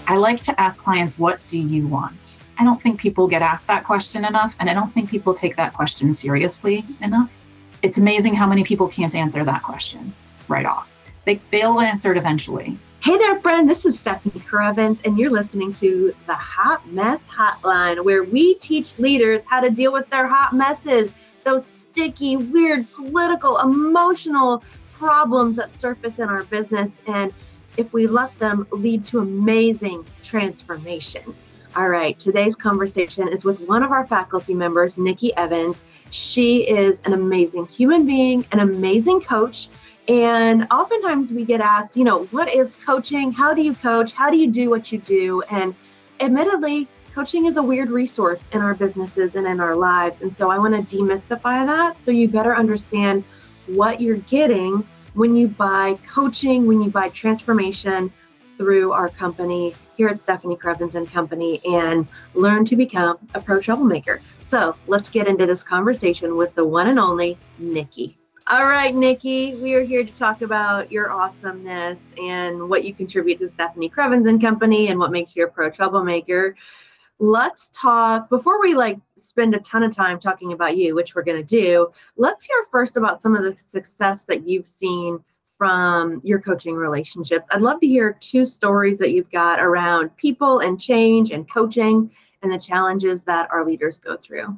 I like to ask clients, what do you want? I don't think people get asked that question enough, and I don't think people take that question seriously enough. It's amazing how many people can't answer that question right off. They'll answer it eventually. Hey there, friend. This is Stephanie Crevens, and you're listening to the Hot Mess Hotline, where we teach leaders how to deal with their hot messes, those sticky, weird, political, emotional problems that surface in our business, and if we let them lead to amazing transformation. All right, today's conversation is with one of our faculty members, Nikki Evans. She is an amazing human being, an amazing coach. And oftentimes we get asked, what is coaching? How do you coach? How do you do what you do? And admittedly, coaching is a weird resource in our businesses and in our lives. And so I want to demystify that so you better understand what you're getting when you buy coaching, when you buy transformation through our company here at Stephanie Crevens and Company, and learn to become a pro troublemaker. So let's get into this conversation with the one and only Nikki. All right, Nikki, we are here to talk about your awesomeness and what you contribute to Stephanie Crevens and Company and what makes you a pro troublemaker. Let's talk, before we spend a ton of time talking about you, which we're going to do, let's hear first about some of the success that you've seen from your coaching relationships. I'd love to hear 2 stories that you've got around people and change and coaching and the challenges that our leaders go through.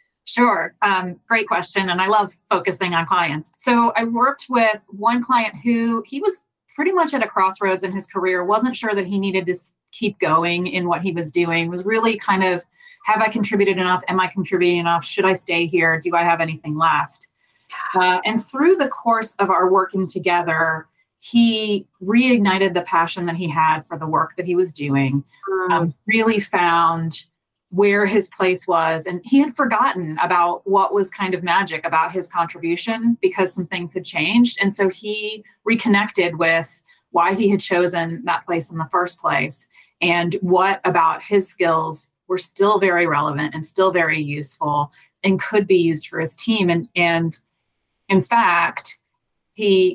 Sure. Great question. And I love focusing on clients. So I worked with one client who he was pretty much at a crossroads in his career, wasn't sure that he needed to keep going in what he was doing, was really kind of, have I contributed enough? Am I contributing enough? Should I stay here? Do I have anything left? And through the course of our working together, he reignited the passion that he had for the work that he was doing, really found where his place was. And he had forgotten about what was kind of magic about his contribution because some things had changed. And so he reconnected with why he had chosen that place in the first place and what about his skills were still very relevant and still very useful and could be used for his team. And in fact, he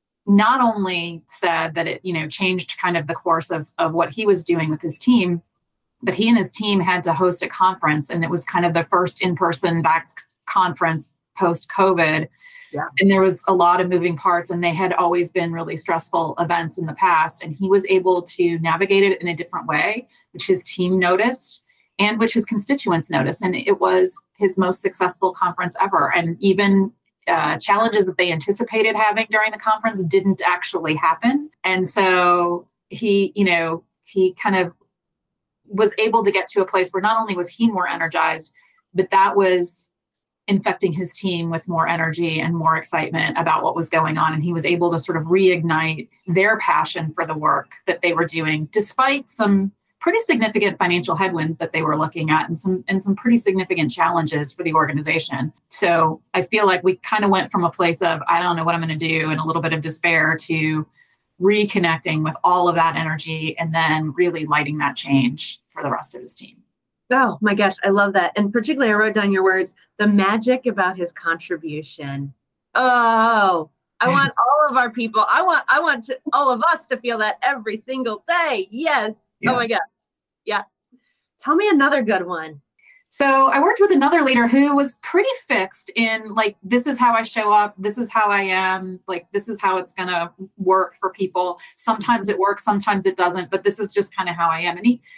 not only said that it, changed kind of the course of what he was doing with his team, but he and his team had to host a conference, and it was kind of the first in-person back conference post-COVID. Yeah. And there was a lot of moving parts, and they had always been really stressful events in the past. And he was able to navigate it in a different way, which his team noticed and which his constituents noticed. And it was his most successful conference ever. And even challenges that they anticipated having during the conference didn't actually happen. And so he kind of was able to get to a place where not only was he more energized, but that was infecting his team with more energy and more excitement about what was going on. And he was able to sort of reignite their passion for the work that they were doing, despite some pretty significant financial headwinds that they were looking at and some pretty significant challenges for the organization. So I feel like we kind of went from a place of, I don't know what I'm going to do, and a little bit of despair, to reconnecting with all of that energy and then really lighting that change for the rest of his team. Oh my gosh, I love that. And particularly I wrote down your words, the magic about his contribution. Oh, I want all of our people, I want all of us to feel that every single day. Yes. Oh my gosh. Yeah. Tell me another good one. So I worked with another leader who was pretty fixed in this is how I show up. This is how I am. This is how it's going to work for people. Sometimes it works, sometimes it doesn't, but this is just kind of how I am.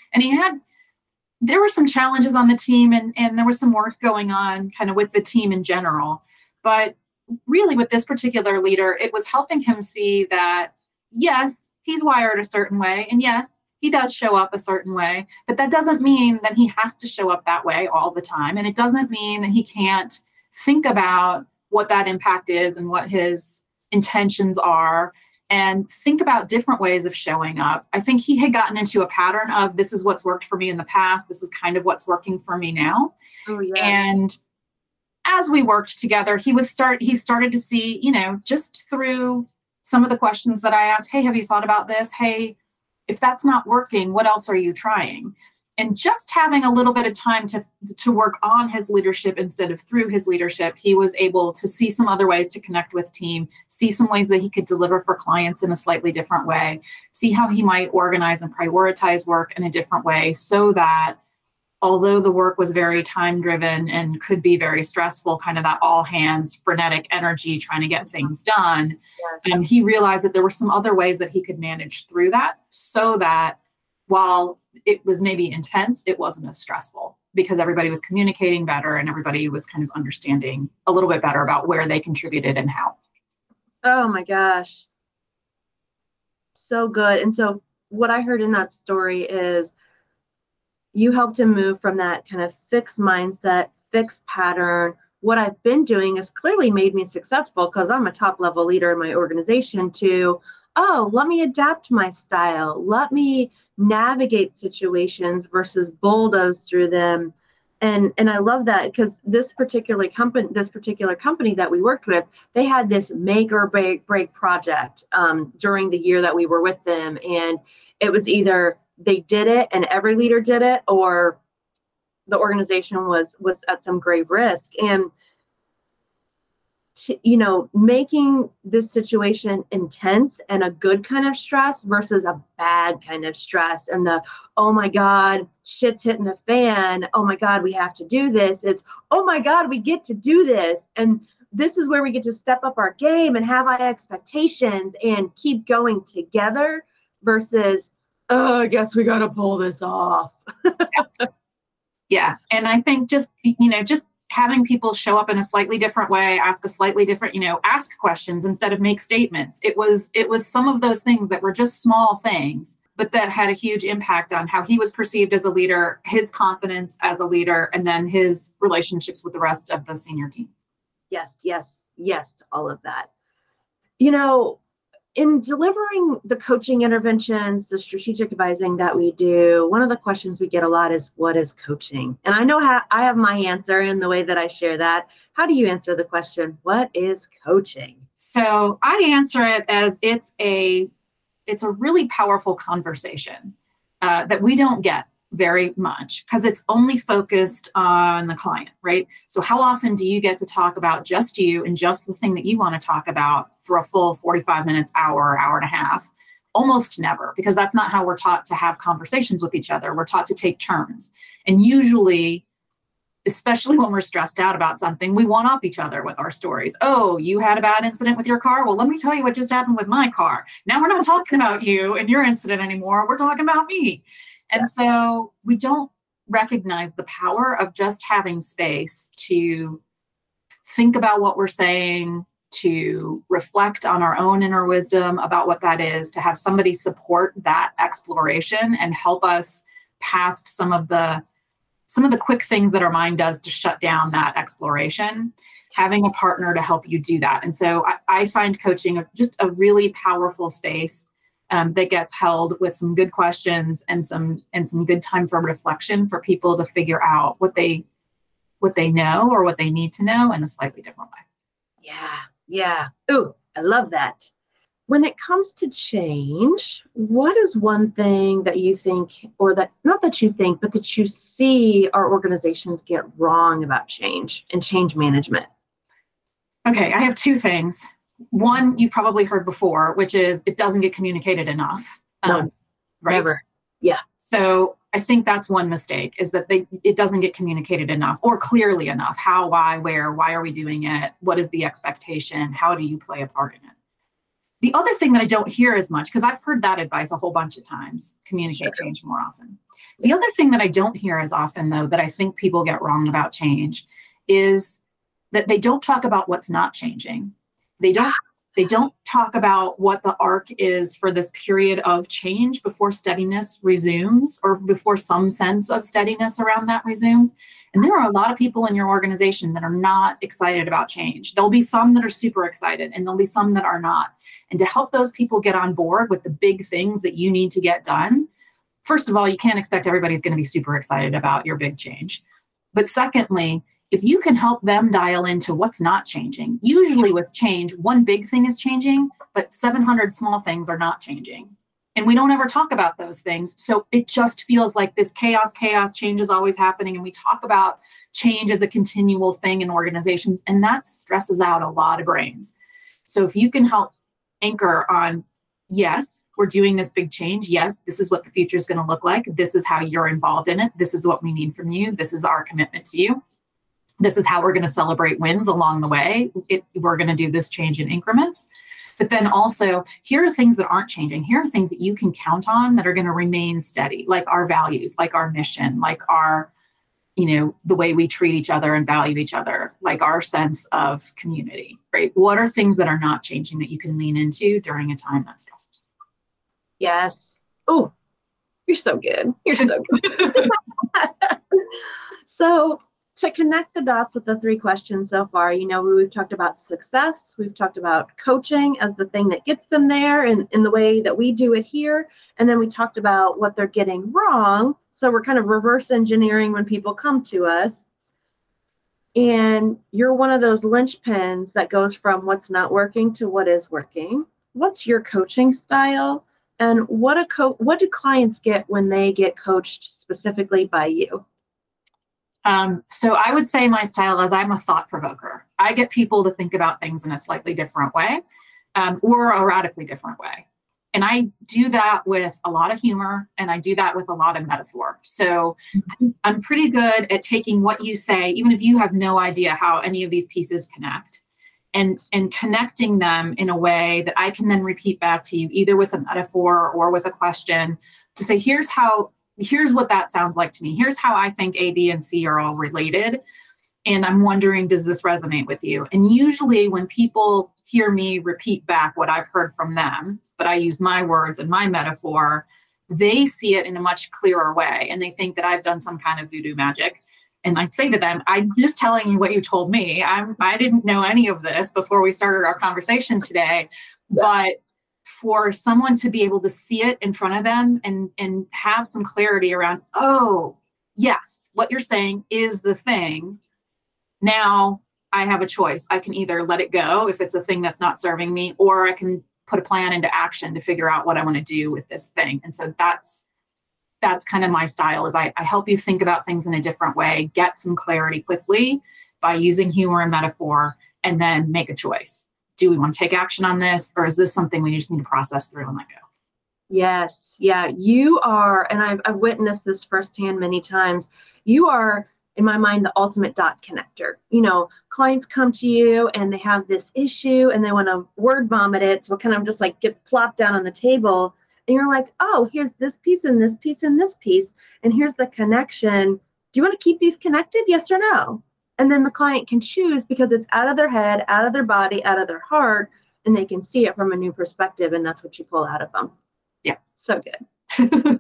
There were some challenges on the team and there was some work going on kind of with the team in general. But really with this particular leader, it was helping him see that, yes, he's wired a certain way. And yes, he does show up a certain way, but that doesn't mean that he has to show up that way all the time. And it doesn't mean that he can't think about what that impact is and what his intentions are and think about different ways of showing up. I think he had gotten into a pattern of, this is what's worked for me in the past. This is kind of what's working for me now. Oh, yeah. And as we worked together, he started to see, just through some of the questions that I asked, hey, have you thought about this? Hey, if that's not working, what else are you trying? And just having a little bit of time to work on his leadership instead of through his leadership, he was able to see some other ways to connect with team, see some ways that he could deliver for clients in a slightly different way, see how he might organize and prioritize work in a different way, so that although the work was very time driven and could be very stressful, kind of that all hands frenetic energy trying to get things done, he realized that there were some other ways that he could manage through that, so that while it was maybe intense, it wasn't as stressful, because everybody was communicating better and everybody was kind of understanding a little bit better about where they contributed and how. Oh my gosh. So good. And so what I heard in that story is you helped him move from that kind of fixed mindset, fixed pattern. What I've been doing has clearly made me successful because I'm a top level leader in my organization, to, oh, let me adapt my style. Let me navigate situations versus bulldoze through them. And I love that, because this particular company that we worked with, they had this make or break project during the year that we were with them. And it was either they did it and every leader did it, or the organization was at some grave risk. And making this situation intense and a good kind of stress versus a bad kind of stress, and the, oh my God, shit's hitting the fan. Oh my God, we have to do this. It's, oh my God, we get to do this. And this is where we get to step up our game and have high expectations and keep going together, versus, oh, I guess we got to pull this off. Yeah. And I think just having people show up in a slightly different way, ask a slightly different, ask questions instead of make statements. It was some of those things that were just small things, but that had a huge impact on how he was perceived as a leader, his confidence as a leader, and then his relationships with the rest of the senior team. Yes, to all of that. In delivering the coaching interventions, the strategic advising that we do, one of the questions we get a lot is, what is coaching? And I know I have my answer in the way that I share that. How do you answer the question, what is coaching? So I answer it as it's a really powerful conversation that we don't get very much, because it's only focused on the client, right? So how often do you get to talk about just you and just the thing that you want to talk about for a full 45 minutes, hour and a half? Almost never, because that's not how we're taught to have conversations with each other. We're taught to take turns. And usually, especially when we're stressed out about something, we one up each other with our stories. Oh, you had a bad incident with your car? Well, let me tell you what just happened with my car. Now we're not talking about you and your incident anymore. We're talking about me. And so we don't recognize the power of just having space to think about what we're saying, to reflect on our own inner wisdom about what that is, to have somebody support that exploration and help us past some of the quick things that our mind does to shut down that exploration, having a partner to help you do that. And so I find coaching just a really powerful space that gets held with some good questions and some good time for reflection for people to figure out what they know or what they need to know in a slightly different way. Yeah. Ooh, I love that. When it comes to change, what is one thing that you think, or that not that you think, but that you see our organizations get wrong about change and change management? Okay, I have two things. One, you've probably heard before, which is it doesn't get communicated enough. No, right? Never. Yeah. So I think that's one mistake, is that it doesn't get communicated enough or clearly enough. How, why, where, why are we doing it? What is the expectation? How do you play a part in it? The other thing that I don't hear as much, because I've heard that advice a whole bunch of times, communicate change more often. The other thing that I don't hear as often, though, that I think people get wrong about change, is that they don't talk about what's not changing. They don't talk about what the arc is for this period of change before steadiness resumes, or before some sense of steadiness around that resumes. And there are a lot of people in your organization that are not excited about change. There'll be some that are super excited, and there'll be some that are not. And to help those people get on board with the big things that you need to get done, first of all, you can't expect everybody's going to be super excited about your big change. But secondly, if you can help them dial into what's not changing, usually with change, one big thing is changing, but 700 small things are not changing. And we don't ever talk about those things. So it just feels like this chaos, change is always happening. And we talk about change as a continual thing in organizations, and that stresses out a lot of brains. So if you can help anchor on, yes, we're doing this big change. Yes, this is what the future is going to look like. This is how you're involved in it. This is what we need from you. This is our commitment to you. This is how we're going to celebrate wins along the way. We're going to do this change in increments. But then also, here are things that aren't changing. Here are things that you can count on that are going to remain steady, like our values, like our mission, like our, the way we treat each other and value each other, like our sense of community, right? What are things that are not changing that you can lean into during a time that's stressful? Yes. Oh, you're so good. You're so good. So to connect the dots with the 3 questions so far, we've talked about success. We've talked about coaching as the thing that gets them there in the way that we do it here. And then we talked about what they're getting wrong. So we're kind of reverse engineering when people come to us. And you're one of those linchpins that goes from what's not working to what is working. What's your coaching style? And what do clients get when they get coached specifically by you? So I would say my style is I'm a thought provoker. I get people to think about things in a slightly different way, or a radically different way. And I do that with a lot of humor, and I do that with a lot of metaphor. So I'm pretty good at taking what you say, even if you have no idea how any of these pieces connect, and connecting them in a way that I can then repeat back to you, either with a metaphor or with a question, to say, here's what that sounds like to me. Here's how I think A, B, and C are all related. And I'm wondering, does this resonate with you? And usually when people hear me repeat back what I've heard from them, but I use my words and my metaphor, they see it in a much clearer way. And they think that I've done some kind of voodoo magic. And I say to them, I'm just telling you what you told me. I didn't know any of this before we started our conversation today. But for someone to be able to see it in front of them and have some clarity around, oh, yes, what you're saying is the thing. Now I have a choice. I can either let it go if it's a thing that's not serving me, or I can put a plan into action to figure out what I want to do with this thing. And so that's kind of my style, is I help you think about things in a different way, get some clarity quickly by using humor and metaphor, and then make a choice. Do we want to take action on this, or is this something we just need to process through and let go? Yes. Yeah, you are. And I've witnessed this firsthand many times. You are, in my mind, the ultimate dot connector. Clients come to you and they have this issue and they want to word vomit it. So it kind of just like gets plopped down on the table. And you're like, oh, here's this piece and this piece and this piece. And here's the connection. Do you want to keep these connected? Yes or no? And then the client can choose, because it's out of their head, out of their body, out of their heart, and they can see it from a new perspective. And that's what you pull out of them. Yeah. So good.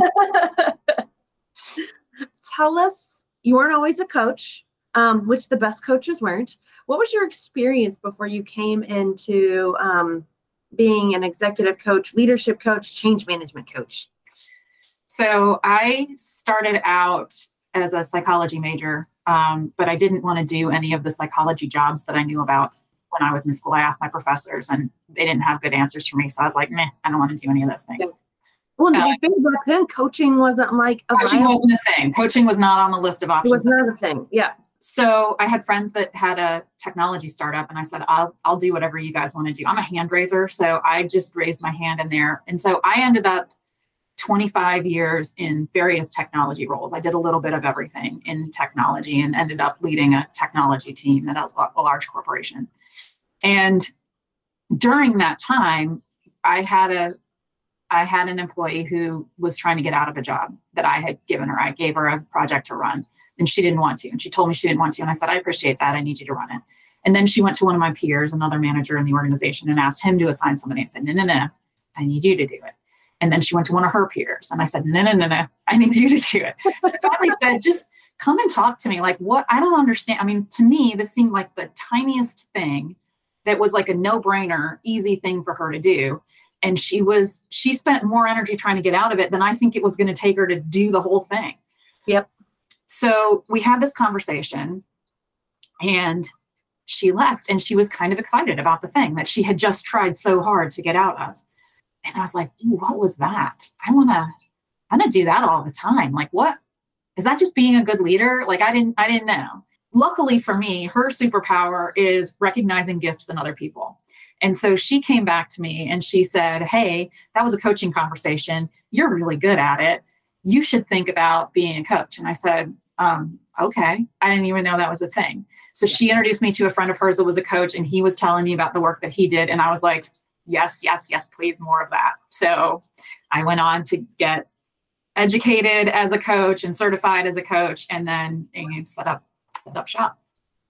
Tell us, you weren't always a coach, which the best coaches weren't. What was your experience before you came into being an executive coach, leadership coach, change management coach? So I started out as a psychology major, but I didn't want to do any of the psychology jobs that I knew about when I was in school. I asked my professors and they didn't have good answers for me. So I was like, meh, I don't want to do any of those things. Well, I think back then coaching wasn't like coaching wasn't a thing. Coaching was not on the list of options. It was not a thing. Yeah. So I had friends that had a technology startup, and I said, I'll do whatever you guys want to do. I'm a hand raiser, so I just raised my hand in there. And so I ended up 25 years in various technology roles. I did a little bit of everything in technology and ended up leading a technology team at a large corporation. And during that time, I had an employee who was trying to get out of a job that I had given her. I gave her a project to run, and she didn't want to. And she told me she didn't want to. And I said, I appreciate that. I need you to run it. And then she went to one of my peers, another manager in the organization, and asked him to assign somebody. I said, no, I need you to do it. And then she went to one of her peers, and I said, no, I need you to do it. So I finally said, just come and talk to me. Like, what? I don't understand. I mean, to me, this seemed like the tiniest thing that was like a no-brainer, easy thing for her to do. And she spent more energy trying to get out of it than I think it was going to take her to do the whole thing. Yep. So we had this conversation, and she left, and she was kind of excited about the thing that she had just tried so hard to get out of. And I was like, "Ooh, what was that? I want to do that all the time. Like, what is that? Just being a good leader?" Like, I didn't know. Luckily for me, her superpower is recognizing gifts in other people. And so she came back to me and she said, "Hey, that was a coaching conversation. You're really good at it. You should think about being a coach." And I said, "Okay." I didn't even know that was a thing. So she introduced me to a friend of hers that was a coach, and he was telling me about the work that he did. And I was like, yes, yes, yes, please, more of that. So I went on to get educated as a coach and certified as a coach, and then set up shop.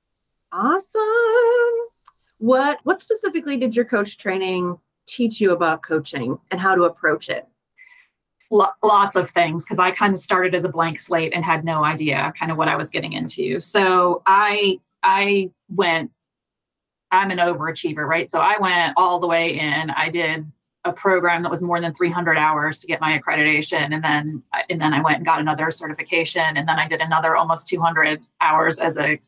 Awesome. What specifically did your coach training teach you about coaching and how to approach it? Lots of things, because I kind of started as a blank slate and had no idea kind of what I was getting into. So I'm an overachiever, right? So I went all the way in. I did a program that was more than 300 hours to get my accreditation. And then I went and got another certification. And then I did another almost 200 hours as a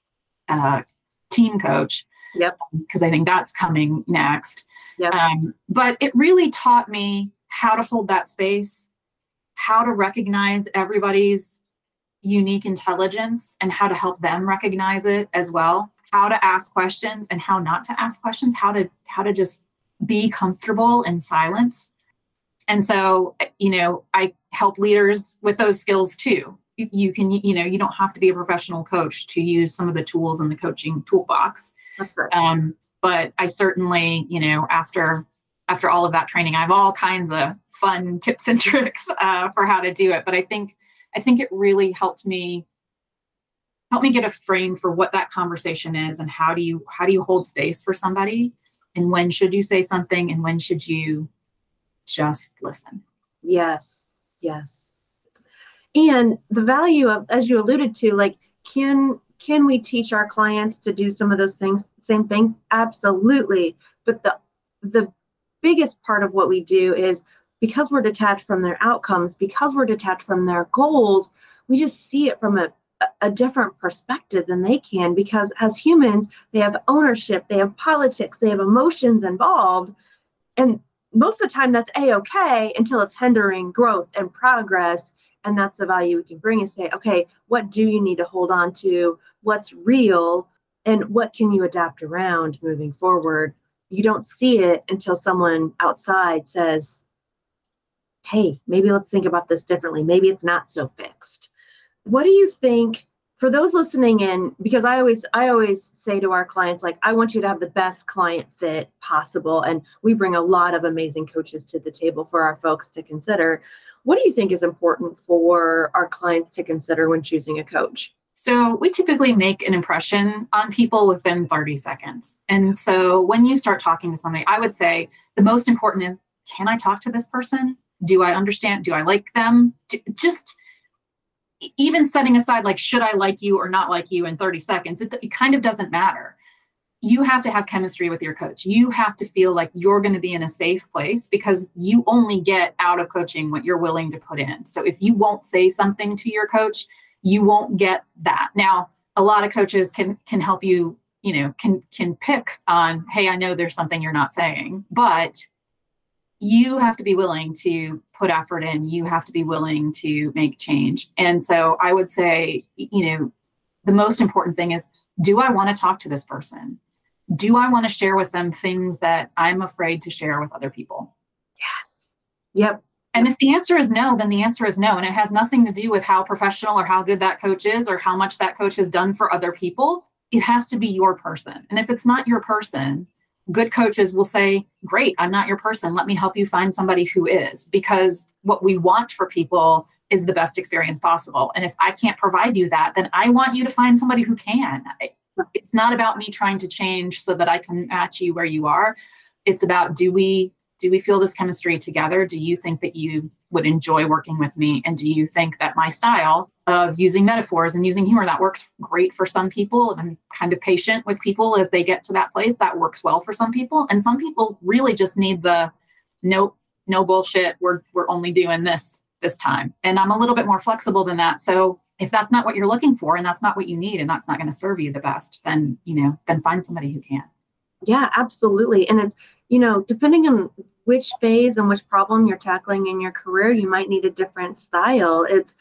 team coach. Yep. Because I think that's coming next. Yep. But it really taught me how to hold that space, how to recognize everybody's unique intelligence and how to help them recognize it as well, how to ask questions and how not to ask questions, how to just be comfortable in silence. And so, I help leaders with those skills too. You can, you don't have to be a professional coach to use some of the tools in the coaching toolbox. That's right. But I certainly, after all of that training, I have all kinds of fun tips and tricks for how to do it. But I think it really helped me get a frame for what that conversation is and how do you hold space for somebody, and when should you say something and when should you just listen. Yes. And the value of, as you alluded to, like, can we teach our clients to do some of those same things? Absolutely. But the biggest part of what we do is, because we're detached from their outcomes, because we're detached from their goals, we just see it from a different perspective than they can, because as humans, they have ownership, they have politics, they have emotions involved. And most of the time that's A-okay until it's hindering growth and progress. And that's the value we can bring and say, okay, what do you need to hold on to? What's real? And what can you adapt around moving forward? You don't see it until someone outside says, hey, maybe let's think about this differently. Maybe it's not so fixed. What do you think for those listening in? Because I always say to our clients, like, I want you to have the best client fit possible. And we bring a lot of amazing coaches to the table for our folks to consider. What do you think is important for our clients to consider when choosing a coach? So we typically make an impression on people within 30 seconds. And so when you start talking to somebody, I would say the most important is, can I talk to this person? Do I understand? Do I like them? Just even setting aside, like, should I like you or not like you in 30 seconds? It kind of doesn't matter. You have to have chemistry with your coach. You have to feel like you're going to be in a safe place, because you only get out of coaching what you're willing to put in. So if you won't say something to your coach, you won't get that. Now, a lot of coaches can help you, can pick on, hey, I know there's something you're not saying, but you have to be willing to put effort in. You have to be willing to make change. And so I would say, the most important thing is, do I want to talk to this person? Do I want to share with them things that I'm afraid to share with other people? Yes. Yep. And if the answer is no, then the answer is no. And it has nothing to do with how professional or how good that coach is or how much that coach has done for other people. It has to be your person. And if it's not your person, good coaches will say, great, I'm not your person. Let me help you find somebody who is, because what we want for people is the best experience possible. And if I can't provide you that, then I want you to find somebody who can. It's not about me trying to change so that I can match you where you are. It's about, do we feel this chemistry together? Do you think that you would enjoy working with me? And do you think that my style of using metaphors and using humor, that works great for some people? And I'm kind of patient with people as they get to that place. That works well for some people. And some people really just need the no bullshit. We're only doing this time. And I'm a little bit more flexible than that. So if that's not what you're looking for and that's not what you need and that's not going to serve you the best, then find somebody who can. Yeah, absolutely. And it's, depending on which phase and which problem you're tackling in your career, you might need a different style. It's,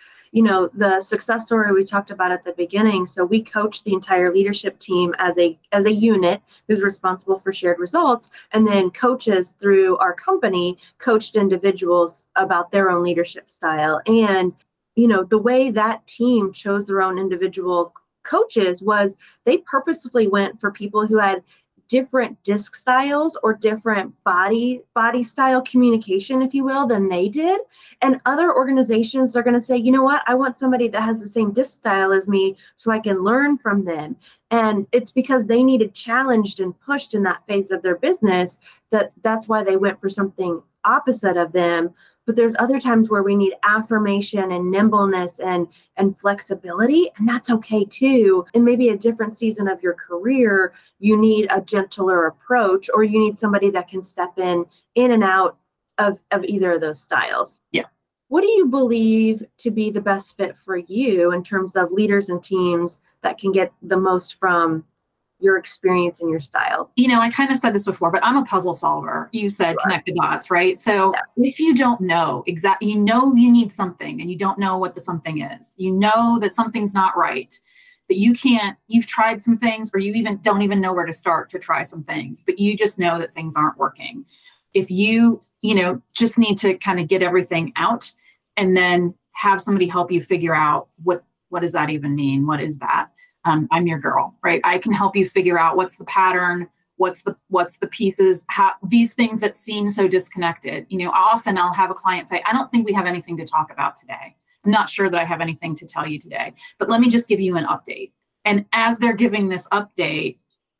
the success story we talked about at the beginning. So we coach the entire leadership team as a unit who's responsible for shared results, and then coaches through our company coached individuals about their own leadership style. And the way that team chose their own individual coaches was they purposefully went for people who had different disc styles or different body style communication, if you will, than they did. And other organizations are going to say, you know what, I want somebody that has the same disc style as me so I can learn from them. And it's because they needed challenged and pushed in that phase of their business that's why they went for something opposite of them. But there's other times where we need affirmation and nimbleness and flexibility, and that's okay too. And maybe a different season of your career, you need a gentler approach, or you need somebody that can step in and out of either of those styles. Yeah. What do you believe to be the best fit for you in terms of leaders and teams that can get the most from your experience and your style? I kind of said this before, but I'm a puzzle solver. You said connect the dots, right? So if you don't know exactly, you need something and you don't know what the something is, you know that something's not right, but you've tried some things, or you don't even know where to start to try some things, but you just know that things aren't working. If you just need to kind of get everything out and then have somebody help you figure out what does that even mean? What is that? I'm your girl, right? I can help you figure out what's the pattern, what's the pieces, how these things that seem so disconnected. Often I'll have a client say, I don't think we have anything to talk about today. I'm not sure that I have anything to tell you today, but let me just give you an update. And as they're giving this update,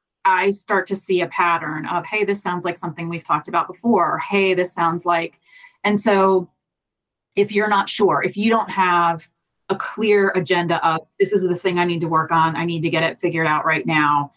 I start to see a pattern of, hey, this sounds like something we've talked about before. Or, hey, this sounds like, and so if you're not sure, if you don't have a clear agenda of this is the thing I need to work on, I need to get it figured out right now,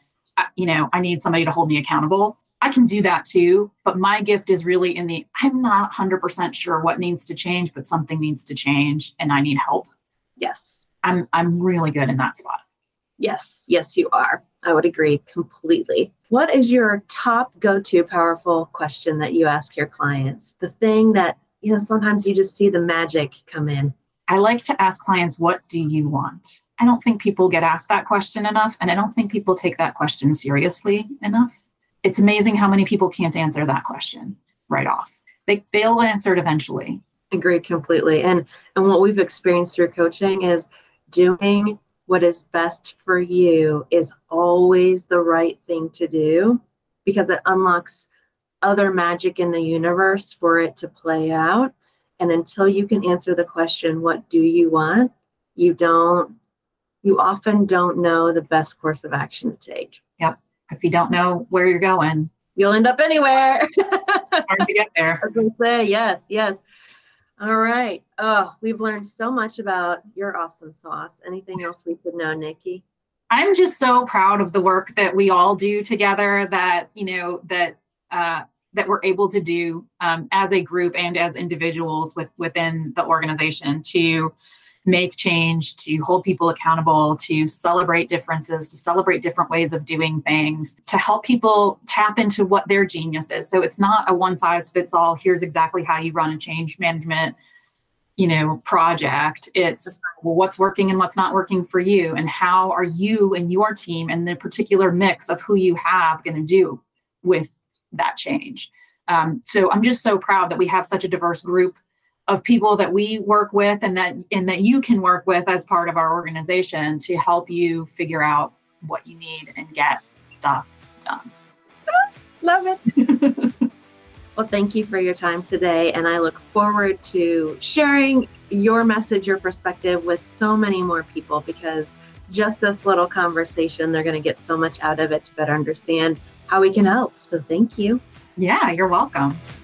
I need somebody to hold me accountable, I can do that too. But my gift is really I'm not 100% sure what needs to change, but something needs to change and I need help. Yes. I'm really good in that spot. Yes, you are. I would agree completely. What is your top go-to powerful question that you ask your clients? The thing that, sometimes you just see the magic come in. I like to ask clients, what do you want? I don't think people get asked that question enough, and I don't think people take that question seriously enough. It's amazing how many people can't answer that question right off. They'll answer it eventually. Agreed completely. And what we've experienced through coaching is doing what is best for you is always the right thing to do, because it unlocks other magic in the universe for it to play out. And until you can answer the question, what do you want? You often don't know the best course of action to take. Yep. If you don't know where you're going, you'll end up anywhere. Hard to get there. I was going to say, yes. All right. Oh, we've learned so much about your awesome sauce. Anything else we could know, Nikki? I'm just so proud of the work that we all do together, that we're able to do as a group and as individuals within the organization, to make change, to hold people accountable, to celebrate differences, to celebrate different ways of doing things, to help people tap into what their genius is. So it's not a one size fits all, here's exactly how you run a change management, project. It's, well, what's working and what's not working for you, and how are you and your team and the particular mix of who you have going to do with that change. So I'm just so proud that we have such a diverse group of people that we work with, and that you can work with as part of our organization to help you figure out what you need and get stuff done. Love it. Well, thank you for your time today. And I look forward to sharing your message, your perspective with so many more people, because just this little conversation, they're going to get so much out of it to better understand how we can help. So thank you. Yeah, you're welcome.